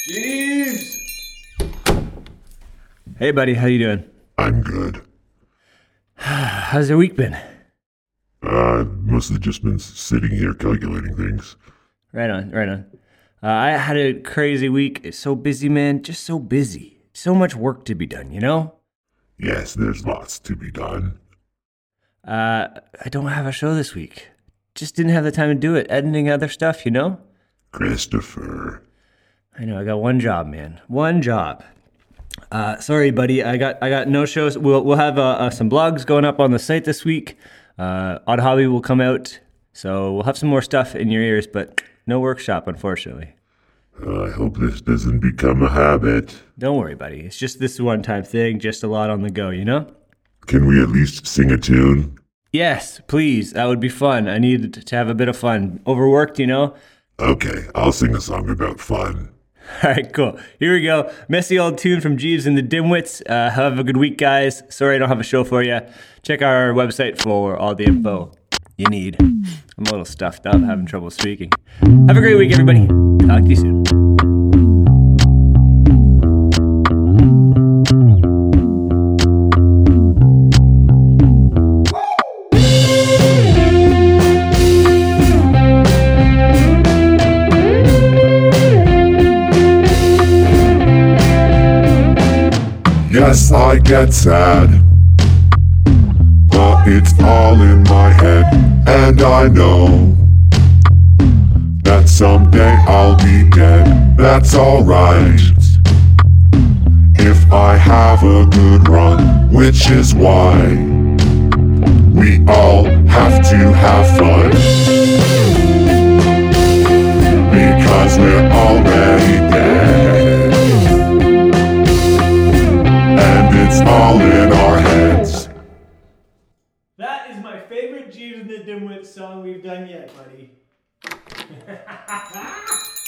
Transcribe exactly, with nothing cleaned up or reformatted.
Jeeves! Hey, buddy, how you doing? I'm good. How's your week been? Uh, I've mostly just been sitting here calculating things. Right on, right on. Uh, I had a crazy week. It's so busy, man. Just so busy. So much work to be done, you know? Yes, there's lots to be done. Uh, I don't have a show this week. Just didn't have the time to do it. Editing other stuff, you know? Christopher. I know, I got one job, man. One job. Uh, sorry, buddy. I got I got no shows. We'll we'll have uh, uh, some blogs going up on the site this week. Uh, Odd Hobby will come out, so we'll have some more stuff in your ears, but no workshop, unfortunately. Uh, I hope this doesn't become a habit. Don't worry, buddy. It's just this one-time thing, just a lot on the go, you know? Can we at least sing a tune? Yes, please. That would be fun. I need to have a bit of fun. Overworked, you know? Okay, I'll sing a song about fun. All right, cool. Here we go. Messy old tune from Jeeves and the Dimwits. Uh, have a good week, guys. Sorry I don't have a show for you. Check our website for all the info you need. I'm a little stuffed up, having trouble speaking. Have a great week, everybody. Talk to you soon. Yes, I get sad, but it's all in my head, and I know that someday I'll be dead. That's alright if I have a good run, which is why we all have to have fun, because we're already dead. It's all in our heads. That is my favorite Jeeves and the Dimwits song we've done yet, buddy.